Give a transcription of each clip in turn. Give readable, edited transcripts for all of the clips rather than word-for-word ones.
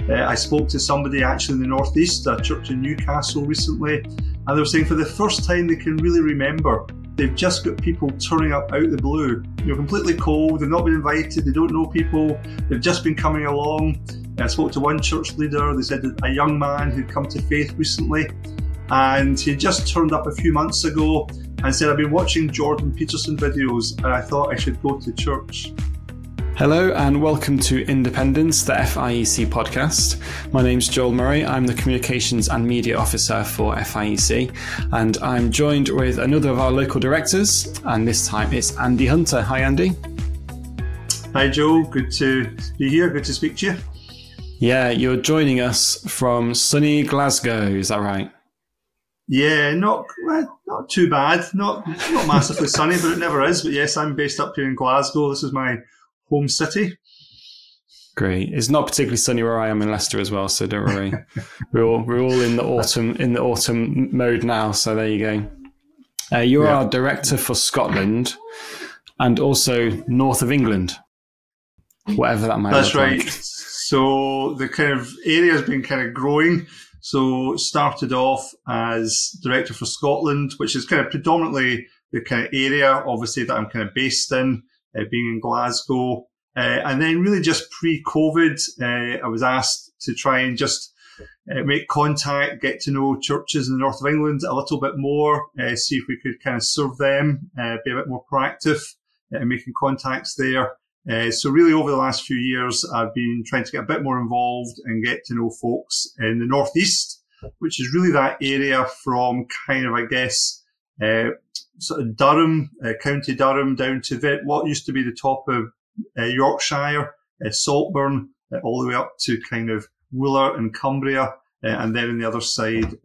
I spoke to somebody actually in the Northeast, a church in Newcastle recently, and they were saying for the first time they can really remember, they've just got people turning up out of the blue. Completely cold, they've not been invited, they don't know people, they've just been coming along. I spoke to one church leader, they said that a young man who'd come to faith recently, and he just turned up a few months ago and said, I've been watching Jordan Peterson videos and I thought I should go to church. Hello and welcome to Independence, the FIEC podcast. My name's Joel Murray. I'm the Communications and Media Officer for FIEC, and I'm joined with another of our local directors, and this time it's Andy Hunter. Hi, Andy. Hi, Joel. Good to be here. Good to speak to you. Yeah, you're joining us from sunny Glasgow. Is that right? Yeah, not too bad. Not massively sunny, but it never is. But yes, I'm based up here in Glasgow. This is my home city. Great. It's not particularly sunny where I am in Leicester as well, so don't worry. we're all in the autumn mode now. So there you go. You're our director for Scotland and also north of England, whatever that might look like. That's right. So the kind of area has been kind of growing. So started off as director for Scotland, which is kind of predominantly the kind of area, obviously, that I'm kind of based in, being in Glasgow. And then really just pre-COVID, I was asked to try and just make contact, get to know churches in the north of England a little bit more, see if we could kind of serve them, be a bit more proactive in making contacts there. So really over the last few years, I've been trying to get a bit more involved and get to know folks in the Northeast, which is really that area from kind of, I guess, sort of Durham, County Durham, down to what used to be the top of Yorkshire, Saltburn, all the way up to kind of Wooler and Cumbria, and then on the other side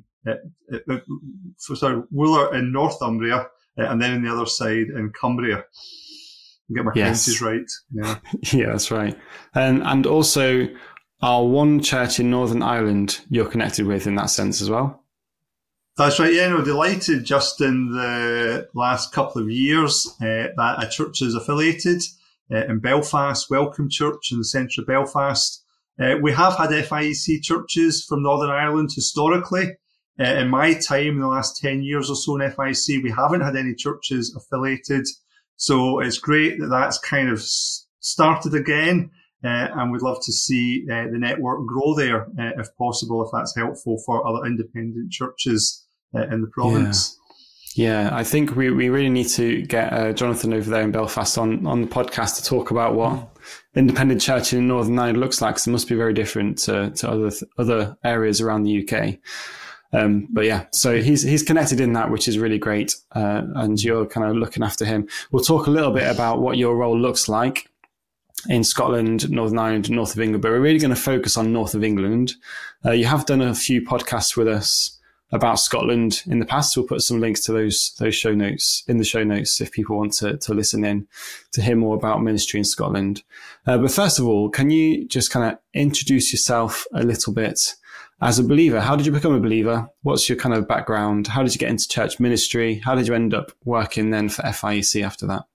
Wooler in Northumbria, and then on the other side in Cumbria. Get my counties right. Yeah. Yeah, that's right. And also our one church in Northern Ireland you're connected with in that sense as well. That's right. Yeah, delighted just in the last couple of years that a church is affiliated in Belfast, Welcome Church in the centre of Belfast. We have had FIEC churches from Northern Ireland historically. In my time, in the last 10 years or so in FIEC, we haven't had any churches affiliated. So it's great that that's kind of started again, and we'd love to see the network grow there, if possible, if that's helpful for other independent churches in the province. Yeah, I think we really need to get Jonathan over there in Belfast on the podcast to talk about what independent church in Northern Ireland looks like, because it must be very different to other areas around the UK. But yeah, so he's connected in that, which is really great. And you're kind of looking after him. We'll talk a little bit about what your role looks like in Scotland, Northern Ireland, north of England, but we're really going to focus on north of England. You have done a few podcasts with us about Scotland in the past. We'll put some links to those show notes in the show notes if people want to listen in to hear more about ministry in Scotland. But first of all, can you just kind of introduce yourself a little bit? As a believer, how did you become a believer? What's your kind of background? How did you get into church ministry? How did you end up working then for FIEC after that?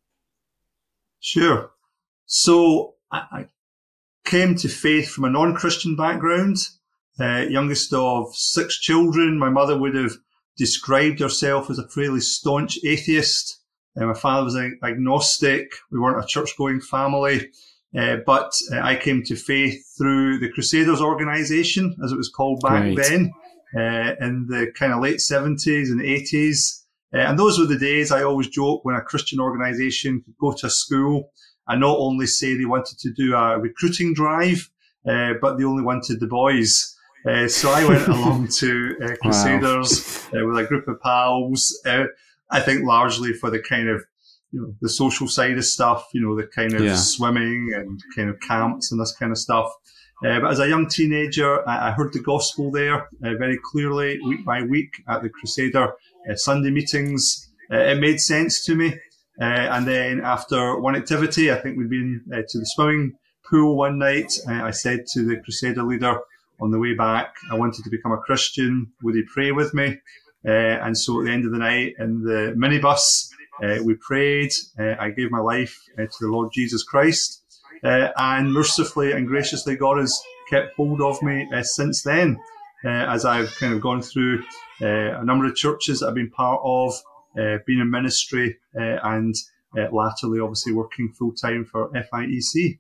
Sure. So I came to faith from a non-Christian background, youngest of 6 children. My mother would have described herself as a fairly staunch atheist. My father was agnostic. We weren't a church-going family. But I came to faith through the Crusaders organisation, as it was called back then, in the kind of late 70s and 80s. And those were the days, I always joke, when a Christian organisation could go to a school and not only say they wanted to do a recruiting drive, but they only wanted the boys. So I went along to Crusaders with a group of pals, I think largely for the kind of the social side of stuff, the kind of swimming and kind of camps and this kind of stuff. But as a young teenager, I heard the gospel there very clearly, week by week at the Crusader Sunday meetings. It made sense to me. And then after one activity, I think we'd been to the swimming pool one night. I said to the Crusader leader on the way back, I wanted to become a Christian. Would he pray with me? And so at the end of the night in the minibus, we prayed. I gave my life to the Lord Jesus Christ. And mercifully and graciously, God has kept hold of me since then, as I've kind of gone through a number of churches that I've been part of, been in ministry, and latterly obviously working full-time for FIEC.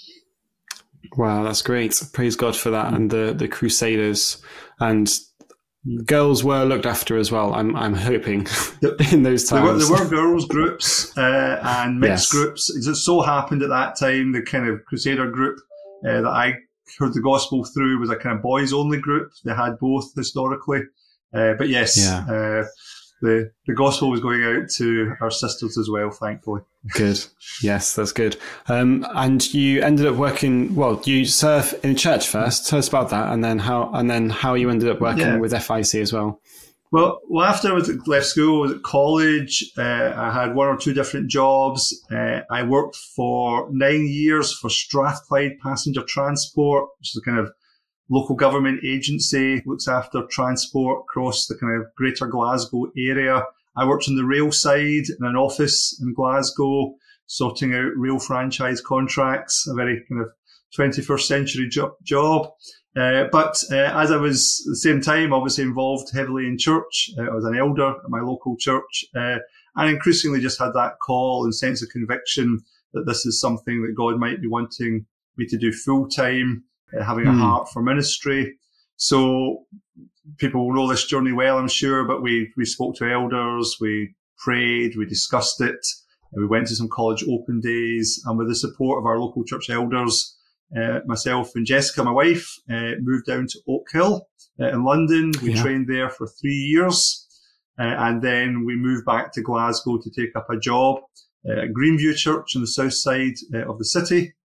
Wow, that's great. Praise God for that. And the Crusaders and girls were looked after as well, I'm hoping, in those times. There were girls' groups and mixed groups. It just so happened at that time, the kind of Crusader group that I heard the gospel through was a kind of boys-only group. They had both historically. But yes, the gospel was going out to our sisters as well, thankfully. Good. Yes, that's good. And you ended up working, you serve in church first. Tell us about that, and then how you ended up working with FIEC as well. Well, after I left school, I was at college. I had one or two different jobs. I worked for 9 years for Strathclyde Passenger Transport, which is a kind of local government agency, looks after transport across the kind of greater Glasgow area. I worked on the rail side in an office in Glasgow, sorting out rail franchise contracts, a very kind of 21st century job. But as I was at the same time obviously involved heavily in church, I was an elder at my local church, and increasingly just had that call and sense of conviction that this is something that God might be wanting me to do full time, having a heart for ministry. So people will know this journey well, I'm sure, but we spoke to elders, we prayed, we discussed it, and we went to some college open days, and with the support of our local church elders, myself and Jessica, my wife, moved down to Oak Hill in London. We trained there for 3 years, and then we moved back to Glasgow to take up a job at Greenview Church on the south side of the city.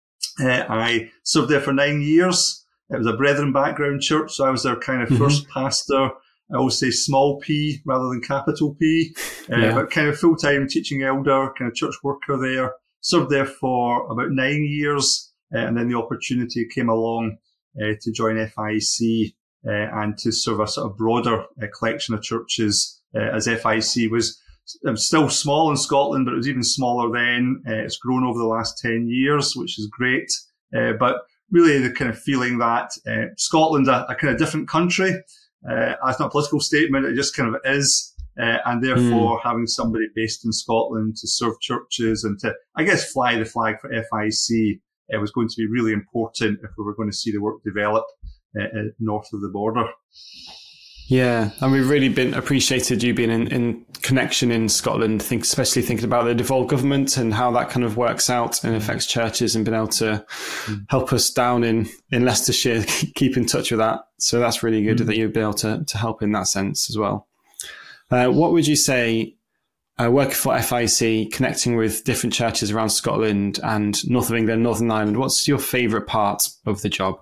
I served there for 9 years. It was a Brethren background church, so I was their kind of first pastor. I always say small p rather than capital P, but kind of full-time teaching elder, kind of church worker there. Served there for about 9 years, and then the opportunity came along to join FIEC and to serve a sort of broader collection of churches, as FIEC was still small in Scotland, but it was even smaller then. It's grown over the last 10 years, which is great. But really the kind of feeling that Scotland's a kind of different country. That's not a political statement, it just kind of is. And therefore having somebody based in Scotland to serve churches and to, I guess, fly the flag for FIEC, it was going to be really important if we were going to see the work develop north of the border. Yeah, and we've really been appreciated you being in connection in Scotland, especially thinking about the devolved government and how that kind of works out and affects churches, and been able to help us down in Leicestershire keep in touch with that. So that's really good that you've been able to help in that sense as well. What would you say, working for FIEC, connecting with different churches around Scotland and North of England, Northern Ireland, what's your favourite part of the job?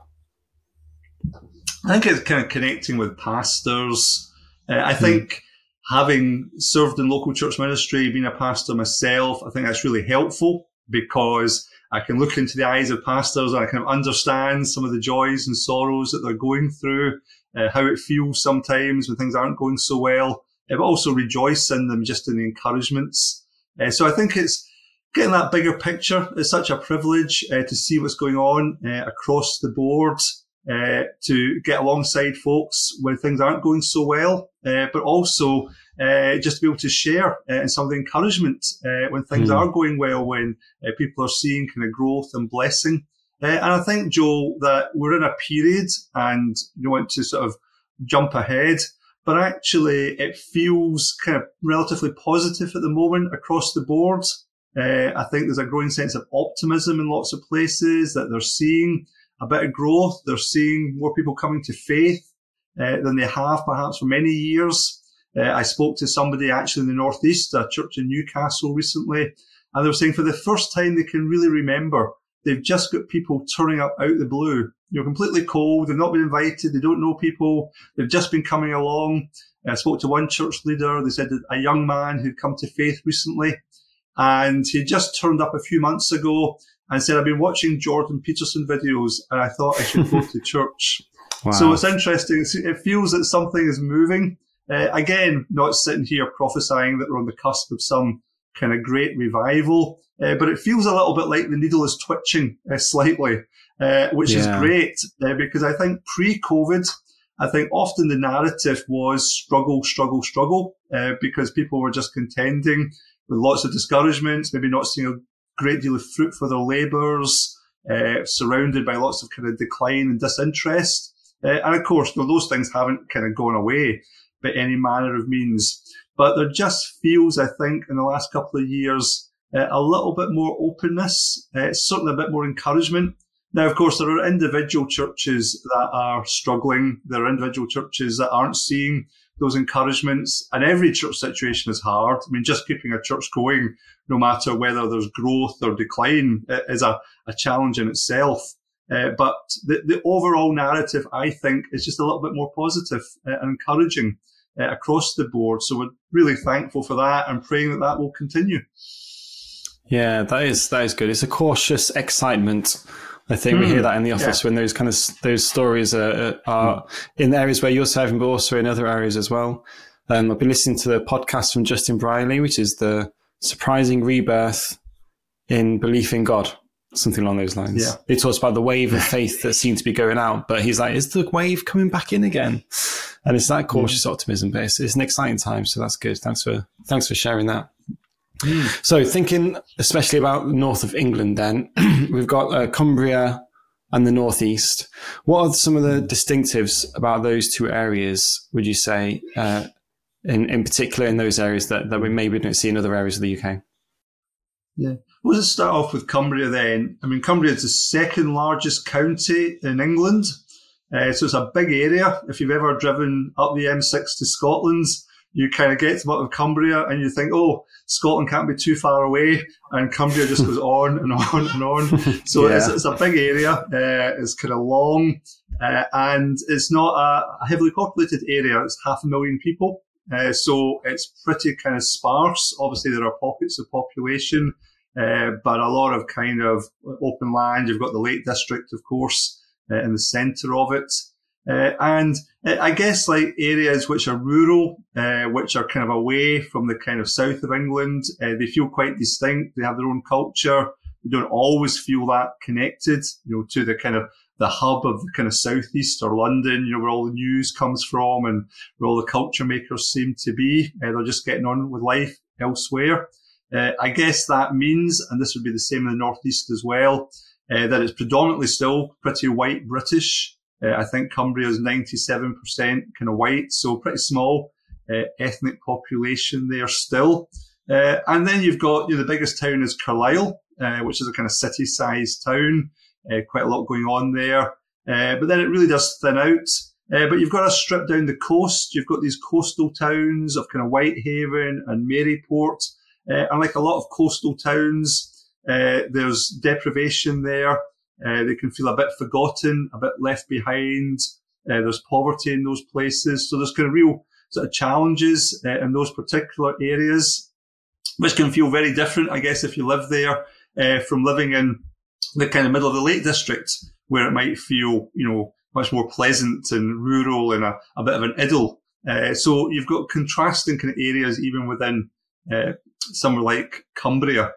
I think it's kind of connecting with pastors. I think having served in local church ministry, being a pastor myself, I think that's really helpful because I can look into the eyes of pastors and I kind of understand some of the joys and sorrows that they're going through, how it feels sometimes when things aren't going so well, but also rejoice in them just in the encouragements. So I think it's getting that bigger picture. It's such a privilege to see what's going on across the board. To get alongside folks when things aren't going so well, but also just to be able to share some of the encouragement when things are going well, when people are seeing kind of growth and blessing. And I think, Joel, that we're in a period, and you don't want to sort of jump ahead, but actually it feels kind of relatively positive at the moment across the board. I think there's a growing sense of optimism in lots of places that they're seeing a bit of growth. They're seeing more people coming to faith than they have perhaps for many years. I spoke to somebody actually in the Northeast, a church in Newcastle recently, and they were saying for the first time they can really remember, they've just got people turning up out of the blue. You're completely cold. They've not been invited. They don't know people. They've just been coming along. I spoke to one church leader. They said that a young man who'd come to faith recently, and he just turned up a few months ago and said, I've been watching Jordan Peterson videos and I thought I should go to church. Wow. So it's interesting. It feels that something is moving. Again, not sitting here prophesying that we're on the cusp of some kind of great revival. But it feels a little bit like the needle is twitching slightly, which is great because I think pre-COVID, I think often the narrative was struggle, struggle, struggle, because people were just contending with lots of discouragements, maybe not seeing a great deal of fruit for their labours, surrounded by lots of kind of decline and disinterest. And of course, those things haven't kind of gone away by any manner of means. But there just feels, I think, in the last couple of years, a little bit more openness, certainly a bit more encouragement. Now, of course, there are individual churches that are struggling. There are individual churches that aren't seeing those encouragements. And every church situation is hard. I mean, just keeping a church going, no matter whether there's growth or decline, is a challenge in itself. But the overall narrative, I think, is just a little bit more positive and encouraging across the board. So we're really thankful for that and praying that will continue. Yeah, that is good. It's a cautious excitement. I think we hear that in the office when those stories are in areas where you're serving, but also in other areas as well. I've been listening to the podcast from Justin Briley, which is the surprising rebirth in belief in God, something along those lines. Yeah. He talks about the wave of faith that seemed to be going out, but he's like, is the wave coming back in again? And it's that cautious optimism, but it's an exciting time. So that's good. Thanks for sharing that. So thinking especially about the north of England then, we've got Cumbria and the northeast. What are some of the distinctives about those two areas, would you say, in particular in those areas that we maybe don't see in other areas of the UK? Yeah. We'll just start off with Cumbria then. I mean, Cumbria is the second largest county in England. So it's a big area. If you've ever driven up the M6 to Scotland, you kind of get to the bottom of Cumbria and you think, oh, Scotland can't be too far away. And Cumbria just goes on and on and on. So it's a big area. It's kind of long. And it's not a heavily populated area. It's 500,000 people. So it's pretty kind of sparse. Obviously, there are pockets of population, but a lot of kind of open land. You've got the Lake District, of course, in the centre of it. And I guess like areas which are rural, which are kind of away from the kind of south of England, they feel quite distinct. They have their own culture. They don't always feel that connected, to the kind of the hub of the kind of southeast or London, where all the news comes from and where all the culture makers seem to be. They're just getting on with life elsewhere. I guess that means, and this would be the same in the northeast as well, that it's predominantly still pretty white British. I think Cumbria is 97% kind of white, so pretty small ethnic population there still. And then you've got, the biggest town is Carlisle, which is a kind of city-sized town, quite a lot going on there. But then it really does thin out. But you've got to strip down the coast. You've got these coastal towns of kind of Whitehaven and Maryport. And like a lot of coastal towns, there's deprivation there. They can feel a bit forgotten, a bit left behind. There's poverty in those places. So there's kind of real sort of challenges in those particular areas, which can feel very different, I guess, if you live there, from living in the kind of middle of the Lake District, where it might feel, much more pleasant and rural and a bit of an idyll. So you've got contrasting kind of areas even within somewhere like Cumbria.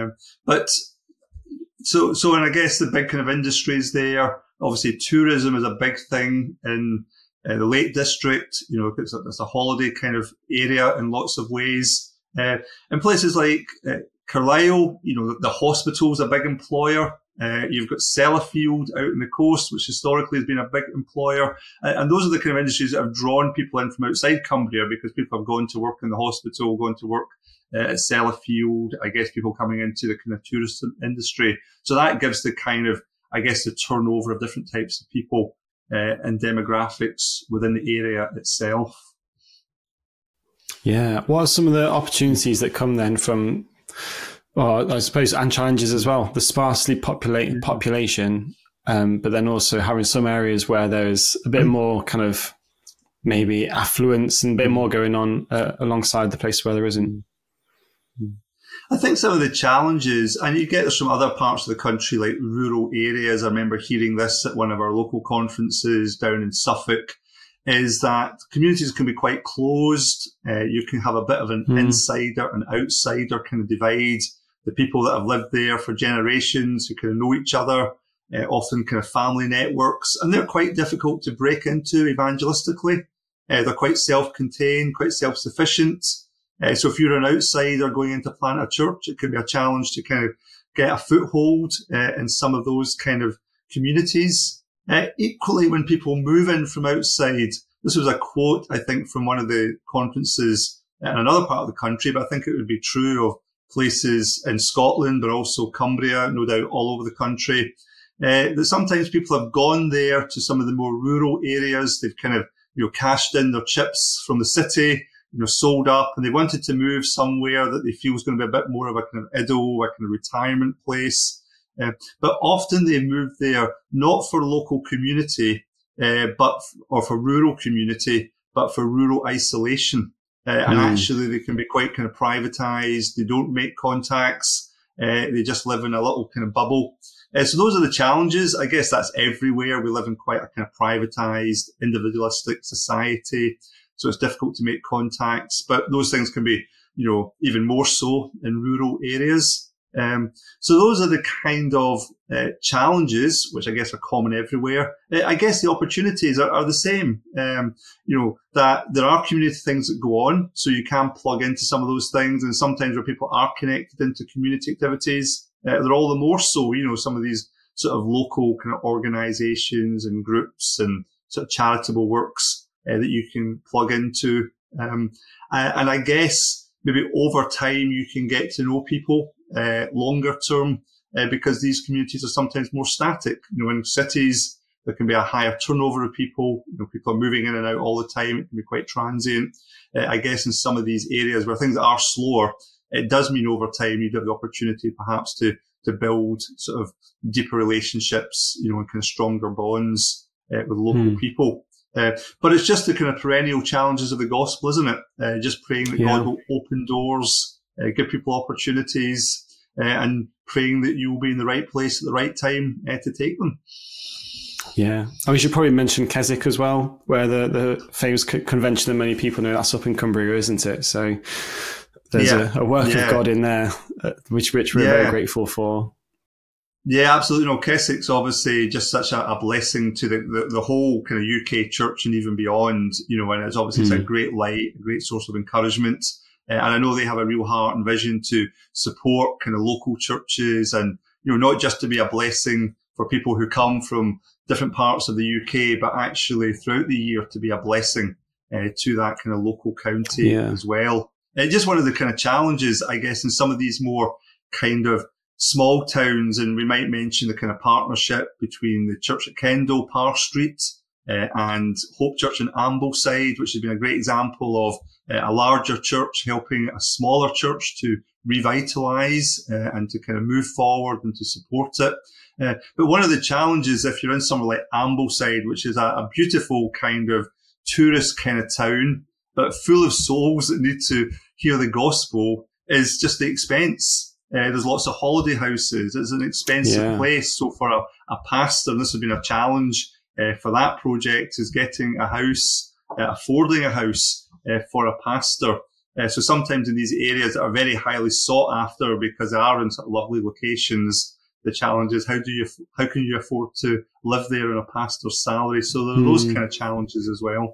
So, and I guess the big kind of industries there, obviously tourism is a big thing in the Lake District. It's a holiday kind of area in lots of ways. In places like Carlisle, the hospital's a big employer. You've got Sellafield out on the coast, which historically has been a big employer. And those are the kind of industries that have drawn people in from outside Cumbria because people have gone to work in the hospital, gone to work at Sellafield, I guess people coming into the kind of tourist industry. So that gives the kind of, I guess, the turnover of different types of people and demographics within the area itself. Yeah. What are some of the opportunities that come then from, I suppose, and challenges as well, the sparsely populated population, but then also having some areas where there's a bit more kind of maybe affluence and a bit more going on alongside the place where there isn't? I think some of the challenges, and you get this from other parts of the country, like rural areas. I remember hearing this at one of our local conferences down in Suffolk, is that communities can be quite closed. You can have a bit of an insider and outsider kind of divide. The people that have lived there for generations, who kind of know each other, often kind of family networks, and they're quite difficult to break into evangelistically. They're quite self-contained, quite self-sufficient. So if you're an outsider going in to plant a church, it can be a challenge to kind of get a foothold in some of those kind of communities. Equally, when people move in from outside, this was a quote, I think, from one of the conferences in another part of the country, but I think it would be true of places in Scotland, but also Cumbria, no doubt all over the country, that sometimes people have gone there to some of the more rural areas. They've kind of, cashed in their chips from the city, sold up, and they wanted to move somewhere that they feel is going to be a bit more of a kind of idyll, a kind of retirement place. But often they move there not for local community, or for rural community, but for rural isolation. And actually they can be quite kind of privatized. They don't make contacts. They just live in a little kind of bubble. So those are the challenges. I guess that's everywhere. We live in quite a kind of privatized, individualistic society. So it's difficult to make contacts, but those things can be, even more so in rural areas. So those are the kind of challenges, which I guess are common everywhere. I guess the opportunities are the same. That there are community things that go on, so you can plug into some of those things. And sometimes where people are connected into community activities, they're all the more so, some of these sort of local kind of organizations and groups and sort of charitable works that you can plug into. And I guess maybe over time you can get to know people longer term because these communities are sometimes more static. In cities, there can be a higher turnover of people. People are moving in and out all the time. It can be quite transient. I guess in some of these areas where things are slower, it does mean over time you'd have the opportunity perhaps to build sort of deeper relationships, and kind of stronger bonds with local people. But it's just the kind of perennial challenges of the gospel, isn't it? Just praying that God will open doors, give people opportunities, and praying that you will be in the right place at the right time to take them. Yeah. We should probably mention Keswick as well, where the famous convention that many people know, that's up in Cumbria, isn't it? So there's a work of God in there, which we're very grateful for. Yeah, absolutely. Keswick's obviously just such a blessing to the whole kind of UK church and even beyond, and it's obviously it's a great light, a great source of encouragement. And I know they have a real heart and vision to support kind of local churches and, not just to be a blessing for people who come from different parts of the UK, but actually throughout the year to be a blessing to that kind of local county as well. Just one of the kind of challenges, I guess, in some of these more kind of small towns, and we might mention the kind of partnership between the church at Kendal, Parr Street, and Hope Church in Ambleside, which has been a great example of a larger church helping a smaller church to revitalise and to kind of move forward and to support it. But one of the challenges, if you're in somewhere like Ambleside, which is a beautiful kind of tourist kind of town, but full of souls that need to hear the gospel, is just the expense. There's lots of holiday houses. It's an expensive place. So for a pastor, and this has been a challenge for that project, is getting a house, affording a house for a pastor. So sometimes in these areas that are very highly sought after because they are in sort of lovely locations, the challenge is how can you afford to live there on a pastor's salary? So there are those kind of challenges as well.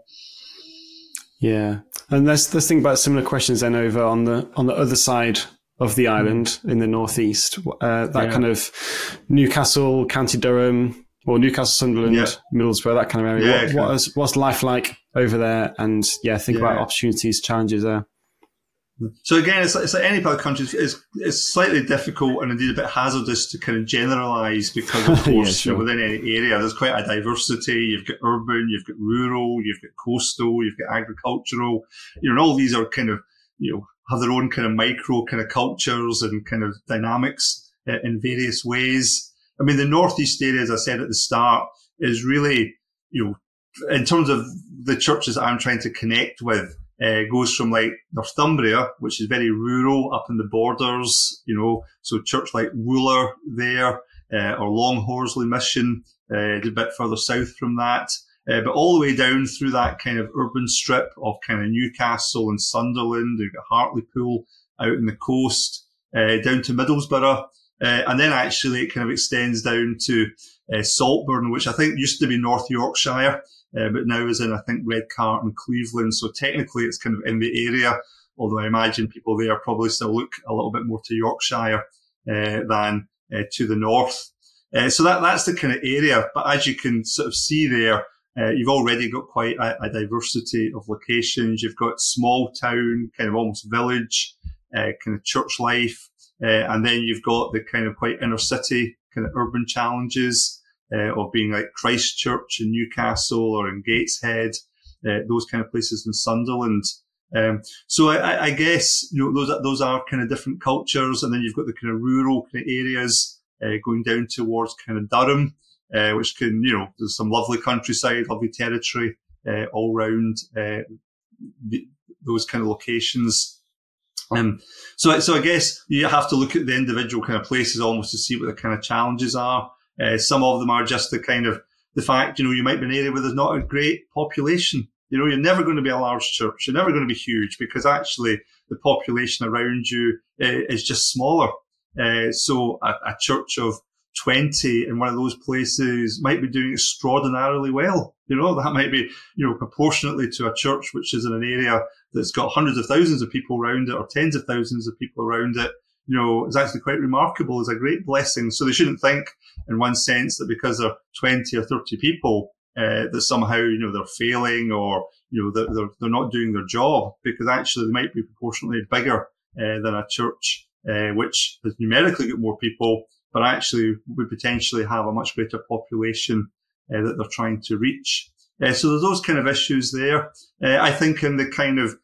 Yeah, and let's think about similar questions then over on the other side of the island in the northeast. Kind of Newcastle, County Durham, or Newcastle, Sunderland, Middlesbrough, that kind of area. What's life like over there? And think about opportunities, challenges there. So again, it's like any part of the country. It's slightly difficult and indeed a bit hazardous to kind of generalise because, of course, within any area, there's quite a diversity. You've got urban, you've got rural, you've got coastal, you've got agricultural. And all these are kind of, have their own kind of micro kind of cultures and kind of dynamics in various ways. I mean, the northeast area, as I said at the start, is really, in terms of the churches that I'm trying to connect with, goes from like Northumbria, which is very rural up in the borders, so church like Wooler there, or Long Horsley Mission, a bit further south from that. but all the way down through that kind of urban strip of kind of Newcastle and Sunderland. You've got Hartlepool out in the coast, down to Middlesbrough. And then actually it kind of extends down to Saltburn, which I think used to be North Yorkshire, but now is in, I think, Redcar and Cleveland. So technically it's kind of in the area, although I imagine people there probably still look a little bit more to Yorkshire than to the north. So that's the kind of area. But as you can sort of see there, you've already got quite a diversity of locations. You've got small town, kind of almost village, kind of church life. And then you've got the kind of quite inner city kind of urban challenges of being like Christchurch in Newcastle or in Gateshead, those kind of places in Sunderland. So I guess, those are kind of different cultures. And then you've got the kind of rural kind of areas going down towards kind of Durham, which can, there's some lovely countryside, lovely territory all round those kind of locations. So I guess you have to look at the individual kind of places almost to see what the kind of challenges are. Some of them are just the kind of the fact, you might be in an area where there's not a great population. You're never going to be a large church. You're never going to be huge because actually the population around you is just smaller. So a church of 20 in one of those places might be doing extraordinarily well. That might be, proportionately to a church which is in an area that's got hundreds of thousands of people around it or tens of thousands of people around it. It's actually quite remarkable. It's a great blessing. So they shouldn't think in one sense that because they're 20 or 30 people, that somehow, they're failing or, they're not doing their job, because actually they might be proportionately bigger than a church, which has numerically got more people, but actually would potentially have a much greater population that they're trying to reach. So there's those kind of issues there. I think in the kind of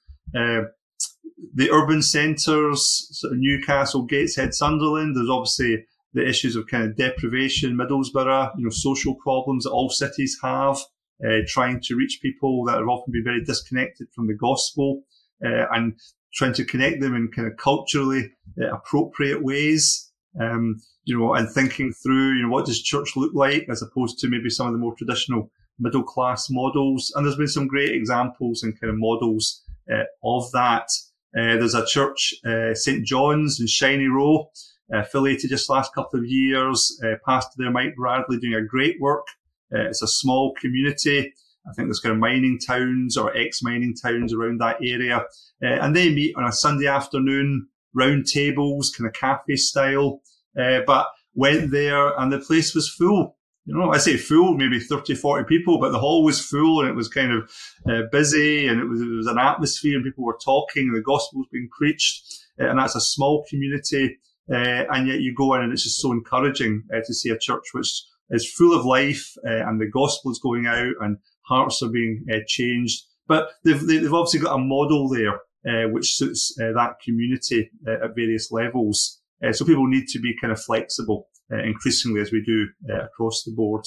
the urban centres, sort of Newcastle, Gateshead, Sunderland, there's obviously the issues of kind of deprivation, Middlesbrough, social problems that all cities have, trying to reach people that have often been very disconnected from the gospel, and trying to connect them in kind of culturally appropriate ways. And thinking through, what does church look like as opposed to maybe some of the more traditional middle class models. And there's been some great examples and kind of models of that. There's a church, St. John's in Shiny Row, affiliated just the last couple of years. Pastor there, Mike Bradley, doing a great work. It's a small community. I think there's kind of mining towns or ex-mining towns around that area. And they meet on a Sunday afternoon, round tables, kind of cafe style. But went there and the place was full. I say full, maybe 30, 40 people, but the hall was full and it was kind of busy and it was an atmosphere and people were talking and the gospel was being preached. And that's a small community. And yet you go in and it's just so encouraging to see a church which is full of life and the gospel is going out and hearts are being changed. But they've obviously got a model there which suits that community at various levels. So people need to be kind of flexible increasingly as we do across the board.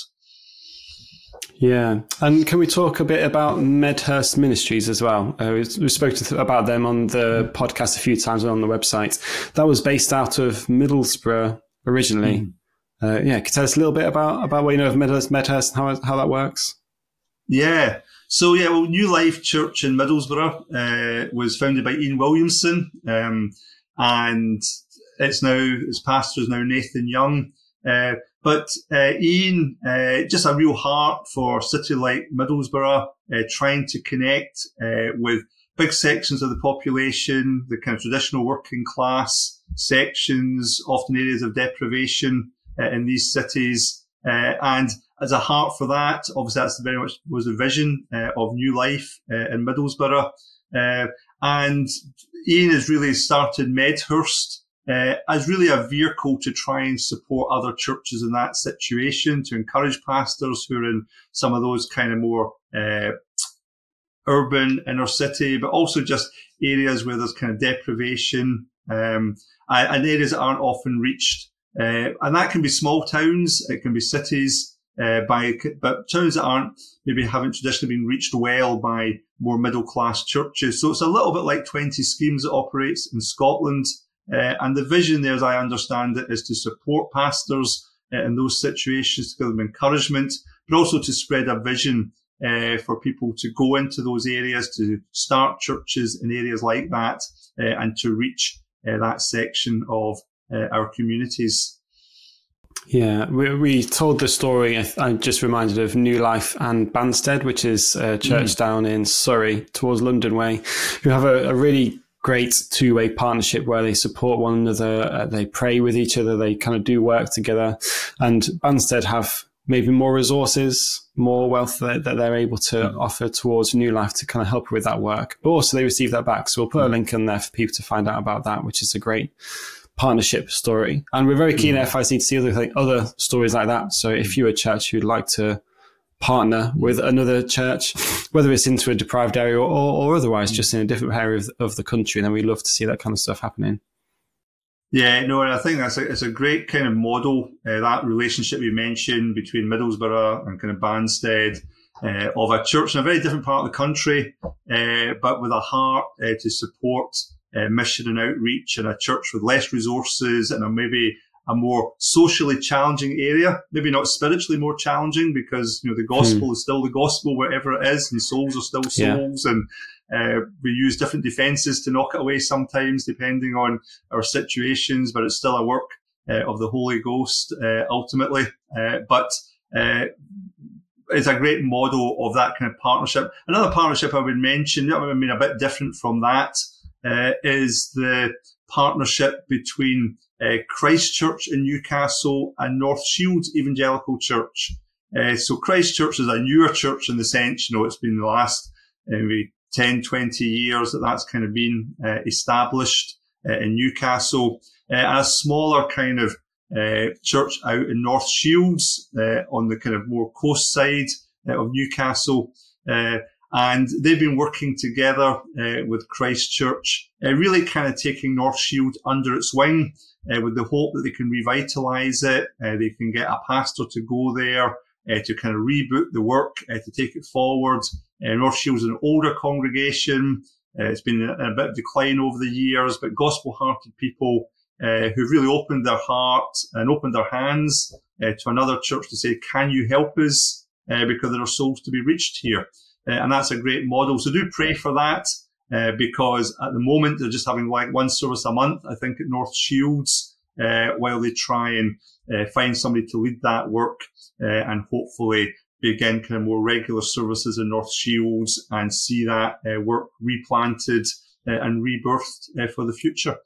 Yeah. And can we talk a bit about Medhurst Ministries as well? We spoke about them on the podcast a few times on the website. That was based out of Middlesbrough originally. Could you tell us a little bit about what you know of Medhurst and how that works? Yeah. So, New Life Church in Middlesbrough was founded by Ian Williamson, and its pastor is now Nathan Young. But Ian, just a real heart for a city like Middlesbrough, trying to connect with big sections of the population, the kind of traditional working class sections, often areas of deprivation in these cities. And as a heart for that, obviously that's very much was the vision of New Life in Middlesbrough. And Ian has really started Medhurst as really a vehicle to try and support other churches in that situation, to encourage pastors who are in some of those kind of more urban inner city, but also just areas where there's kind of deprivation and areas that aren't often reached. And that can be small towns, it can be cities, but towns that haven't traditionally been reached well by more middle class churches. So it's a little bit like 20 Schemes that operates in Scotland. And the vision there, as I understand it, is to support pastors in those situations, to give them encouragement, but also to spread a vision for people to go into those areas, to start churches in areas like that, and to reach that section of our communities. Yeah, we told the story. I'm just reminded of New Life and Banstead, which is a church down in Surrey towards London Way, who have a really great two-way partnership where they support one another, they pray with each other, they kind of do work together. And Banstead have maybe more resources, more wealth that they're able to offer towards New Life to kind of help with that work. But also they receive that back. So we'll put a link in there for people to find out about that, which is a great partnership story. And we're very keen at FIC to see other stories like that. So if you're a church who'd like to partner with another church, whether it's into a deprived area or otherwise, just in a different area of the country, then we'd love to see that kind of stuff happening. Yeah, no, and I think it's a great kind of model, that relationship you mentioned between Middlesbrough and kind of Banstead, of a church in a very different part of the country, but with a heart to support mission and outreach, and a church with less resources and maybe a more socially challenging area, maybe not spiritually more challenging, because the gospel is still the gospel wherever it is, and souls are still souls, and we use different defences to knock it away sometimes depending on our situations, but it's still a work of the Holy Ghost ultimately. But it's a great model of that kind of partnership. Another partnership I would mention, I mean, a bit different from that, is the partnership between Christ Church in Newcastle and North Shields Evangelical Church. So Christ Church is a newer church in the sense, it's been the last maybe 10, 20 years that's kind of been established in Newcastle, and a smaller kind of church out in North Shields on the kind of more coast side of Newcastle. And they've been working together with Christ Church, really kind of taking North Shields under its wing with the hope that they can revitalise it. They can get a pastor to go there to kind of reboot the work, to take it forward. North Shields is an older congregation. It's been in a bit of decline over the years, but gospel-hearted people who've really opened their heart and opened their hands to another church to say, can you help us? Because there are souls to be reached here. And that's a great model. So do pray for that, because at the moment they're just having like one service a month, I think, at North Shields, while they try and find somebody to lead that work, and hopefully begin kind of more regular services in North Shields and see that work replanted and rebirthed for the future.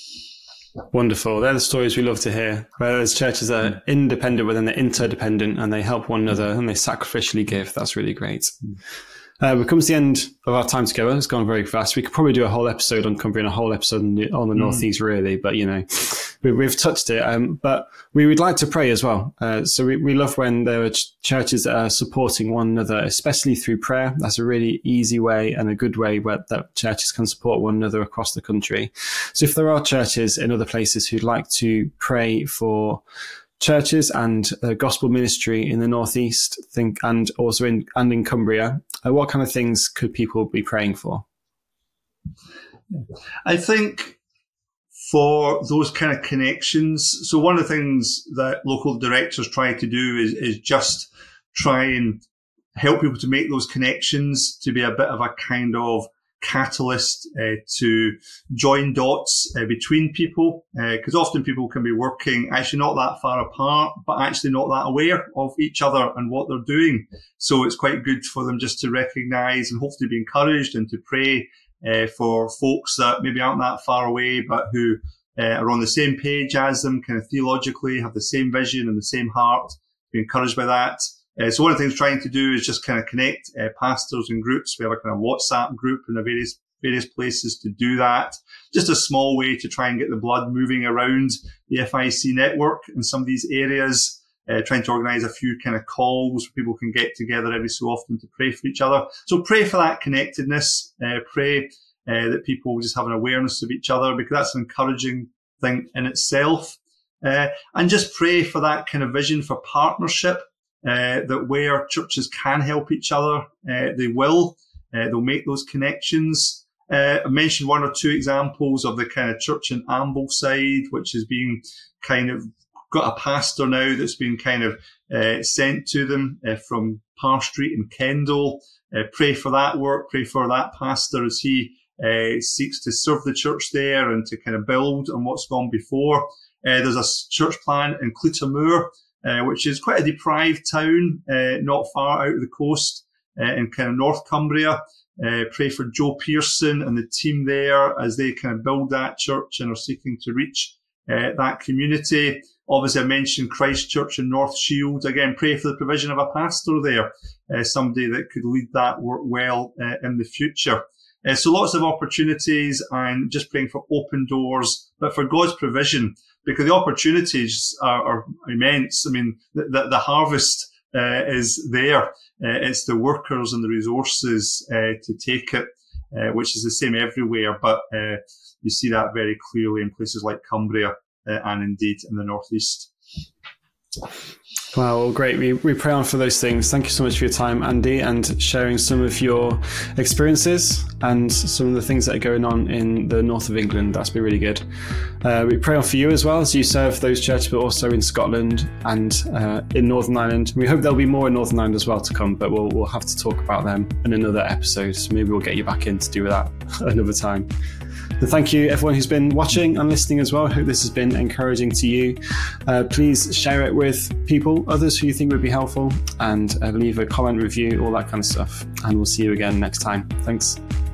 Wonderful. They're the stories we love to hear, where there's churches that are independent, but then they're interdependent, and they help one another and they sacrificially give. That's really great. We've come to the end of our time together. It's gone very fast. We could probably do a whole episode on Cumbria and a whole episode on the Northeast, really, but we've touched it. But we would like to pray as well. So we love when there are churches that are supporting one another, especially through prayer. That's a really easy way and a good way that churches can support one another across the country. So if there are churches in other places who'd like to pray for churches and gospel ministry in the Northeast, and also in Cumbria, what kind of things could people be praying for? I think for those kind of connections, so one of the things that local directors try to do is just try and help people to make those connections, to be a bit of a kind of catalyst to join dots between people, because often people can be working actually not that far apart, but actually not that aware of each other and what they're doing. So it's quite good for them just to recognise and hopefully be encouraged and to pray for folks that maybe aren't that far away, but who are on the same page as them, kind of theologically, have the same vision and the same heart, be encouraged by that. So one of the things we're trying to do is just kind of connect pastors and groups. We have a kind of WhatsApp group in the various places to do that. Just a small way to try and get the blood moving around the FIC network in some of these areas. Trying to organise a few kind of calls where people can get together every so often to pray for each other. So pray for that connectedness. Pray that people just have an awareness of each other, because that's an encouraging thing in itself. And just pray for that kind of vision for partnership. That where churches can help each other, they will. They'll make those connections. I mentioned one or two examples of the kind of church in Ambleside, which has been kind of got a pastor now that's been kind of sent to them from Parr Street in Kendal. Pray for that work, pray for that pastor as he seeks to serve the church there and to kind of build on what's gone before. There's a church plant in Clutamore, which is quite a deprived town, not far out of the coast, in kind of North Cumbria. Pray for Joe Pearson and the team there as they kind of build that church and are seeking to reach that community. Obviously, I mentioned Christchurch and North Shield. Again, pray for the provision of a pastor there, somebody that could lead that work well in the future. So lots of opportunities, and just praying for open doors, but for God's provision, because the opportunities are immense. I mean, the harvest is there. It's the workers and the resources to take it, which is the same everywhere. But you see that very clearly in places like Cumbria and indeed in the northeast. Wow, well, great. We pray on for those things. Thank you so much for your time, Andy, and sharing some of your experiences and some of the things that are going on in the north of England. That's been really good. We pray on for you as well as you serve those churches, but also in Scotland and in Northern Ireland. We hope there'll be more in Northern Ireland as well to come, but we'll have to talk about them in another episode. So maybe we'll get you back in to do that another time. And thank you everyone who's been watching and listening as well. I hope this has been encouraging to you. Please share it with people, others who you think would be helpful, and leave a comment, review, all that kind of stuff. And we'll see you again next time. Thanks.